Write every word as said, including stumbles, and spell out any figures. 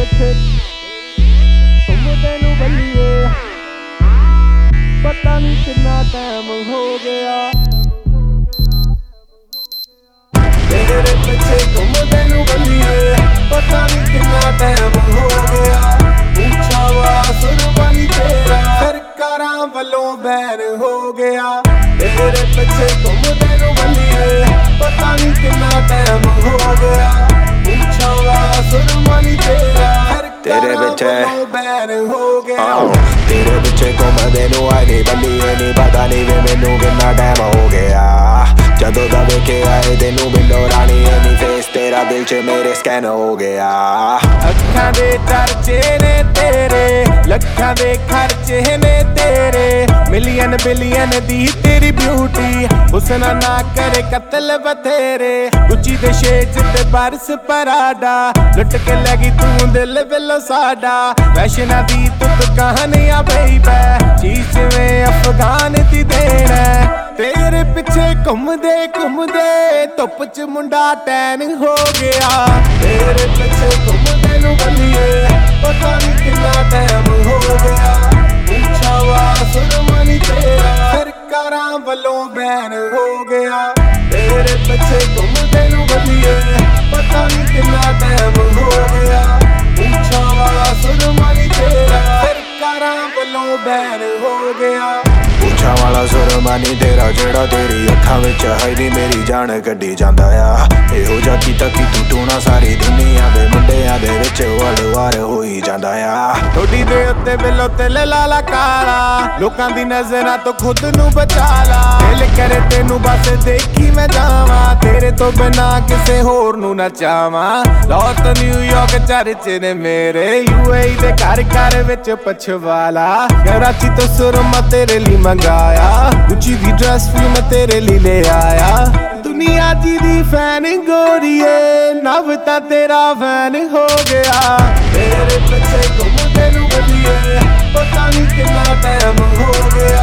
ਪਿੱਛੇ ਘੁੰਮਦੇ ਨੂੰ ਬੱਲੀਏ, ਪਤਾ ਨੀ ਕਿੰਨਾ ਟਾਈਮ ਹੋ ਗਿਆ। ਤੇਰੇ ਪਿੱਛੇ ਘੁੰਮਦੇ ਨੂੰ ਬੱਲੀਏ, ਪਤਾ ਨੀ ਕਿੰਨਾ ਟਾਈਮ ਹੋ ਗਿਆ। ਉੱਚਾ ਵਾ ਸੁਰਬਾਨੀ ਤੇਰਾ ਸਰਕਾਰਾਂ ਵੱਲੋਂ ਬੈਨ ਹੋ ਗਿਆ। ਤੇਰੇ ਪਿੱਛੇ ਘੁੰਮਦੇ ਨੂੰ ਬੱਲੀਏ, ਪਤਾ ਨੀ ਕਿੰਨਾ ਟਾਈਮ ਹੋ ਗਿਆ। ਉੱਚਾ ਵਾ ਸੁਰਬਾਨੀ ਤੇਰਾ ਤੇਰੇ ਪਿੱਛੇ ਬੈਨ ਹੋ ਗਿਆ। ਤੇਰੇ ਪਿੱਛੇ ਘੁੰਮਦੇ ਨੂੰ ਆਈ ਨੀ ਬੱਲੀਏ, ਨੀ ਪਤਾ ਨੀ ਵੇ ਮੈਨੂੰ ਕਿੰਨਾ ਟਾਈਮ ਹੋ ਗਿਆ। ਜਦੋਂ ਦਾ ਵੇਖਿਆ ਏ ਤੈਨੂੰ ਬਿੱਲੋ ਰਾਣੀ, ਨੀ ਫੇਸ ਤੇਰਾ ਦਿਲ ਚ ਮੇਰੇ ਸਕੈਨ ਹੋ ਗਿਆ। ਅੱਖਾਂ ਦੇ ਚਰਚੇ ਨੇ ਤੇਰੇ, ਲੱਖਾਂ ਦੇ ਖਰਚੇ ਨੇ ਤੇਰੇ, ਮਿਲੀਅਨ ਬਿਲੀਅਨ ਦੀ ਤੇਰੀ ਬਿਊਟੀ, ਹੁਸਨ ਨਾ ਕਰੇ ਕਤਲ ਬਥੇਰੇ। ਗੁੱਚੀ ਦੇ ਸ਼ੇਜ ਤੇ ਬਰਸ ਪਰਾਡਾ, ਲੁੱਟ ਕੇ ਲੈ ਗਈ ਤੂੰ ਦਿਲ ਬਿੱਲੋ ਸਾਡਾ। ਫੈਸ਼ਨਾਂ ਦੀ ਤੁਤ ਕਹਾਣੀਆਂ ਬੇਬੀ, ਚੀਜ਼ ਜਿਵੇਂ ਅਫਗਾਨ ਦੀ ਦੇਣ। ਤੇਰੇ ਪਿੱਛੇ ਘੁੰਮਦੇ ਘੁੰਮਦੇ ਧੁੱਪ ਚ ਮੁੰਡਾ ਟੈਨ ਹੋ ਗਿਆ। ਤੇਰੇ ਪਿੱਛੇ ਘੁੰਮਦੇ ਨੂੰ ਬੱਲੀਏ, ਪਤਾ ਨੀ ਕਿੰਨਾ ਟਾਈਮ ਹੋ ਗਿਆ। ਉੱਚਾ ਵਾ ਸੁਰਮਾਨੀ ਤੇਰਾ ਸਰਕਾਰਾਂ ਵੱਲੋਂ ਬੈਨ ਹੋ ਗਿਆ। ਤੇਰੇ ਪਿੱਛੇ ਘੁੰਮਦੇ ਨੂੰ ਬੱਲੀਏ, ਪਤਾ ਨੀ ਕਿੰਨਾ ਟਾਈਮ ਹੋ ਗਿਆ। ਉੱਚਾ ਵਾ ਸੁਰਮਾਨੀ ਤੇਰਾ ਸਰਕਾਰਾਂ ਵੱਲੋਂ ਬੈਨ ਹੋ ਗਿਆ। ਉੱਚਾ ਵਾਲਾ ਸੁਰਮਾਨੀ ਤੇਰਾ ਜਿਹੜਾ ਤੇਰੀ ਅੱਖਾਂ ਵਿੱਚ ਹੈ ਨੀ ਮੇਰੀ ਜਾਨ ਕੱਢੀ ਜਾਂਦਾ ਆ। ਇਹੋ ਜਿਹਾ ਕੀਤਾ ਕਿ ਤੂੰ ਟੂਣਾ ਸਾਰੀ ਦੁਨੀਆ ਦੇ ਮੁੰਡਿਆਂ ਦੇ ਵਿੱਚ ਵਲਵਾਰ ਹੋਈ ਜਾਂਦਾ ਆ। ਥੋੜੀ ਦੇ ਉੱਤੇ ਬਿੱਲੋ ਤਿਲ ਲਾਲਾ ਕਾਲਾ, ਲੋਕਾਂ ਦੀ ਨਜ਼ਰਾਂ ਤੋਂ ਖੁਦ ਨੂੰ ਬਚਾ ਲਾ। ਦਿਲ ਕਰੇ ਤੈਨੂੰ ਬਸ ਦੇਖੀ ਮੈਂ ਜਾਵਾਂ, ਤੇਰੇ ਤੋਂ ਬਿਨਾ ਕਿਸੇ ਹੋਰ ਨੂੰ ਨਾ ਚਾਵਾਂ। ਲਾਹੌਰ ਨਿਊਯਾਰਕ ਚਰਚੇ ਨੇ ਮੇਰੇ, ਯੂਏਈ ਦੇ ਘਰ ਘਰ ਵਿੱਚ ਪਛਵਾਲਾ। ਕਰਾਚੀ ਤੋਂ ਸੁਰਮਾ ਤੇਰੇ ਲਈ ਮੰਗਾਇਆ, ਉੱਚੀ ਦੀ ਡਰੈਸ ਵੀ ਮੈਂ ਤੇਰੇ ਲਈ ਲੈ ਆਇਆ। ਦੁਨੀਆ ਜੀ ਦੀ ਫੈਨ ਗੋਰੀਏ, ਨਵ ਤਾਂ ਤੇਰਾ ਫੈਨ ਹੋ ਗਿਆ। ਤੇਰੇ ਪਿੱਛੇ ਘੁੰਮਦੇ ਨੂੰ ਬੱਲੀਏ, ਪਤਾ ਨੀ ਕਿੰਨਾ ਟਾਈਮ ਹੋ ਗਿਆ।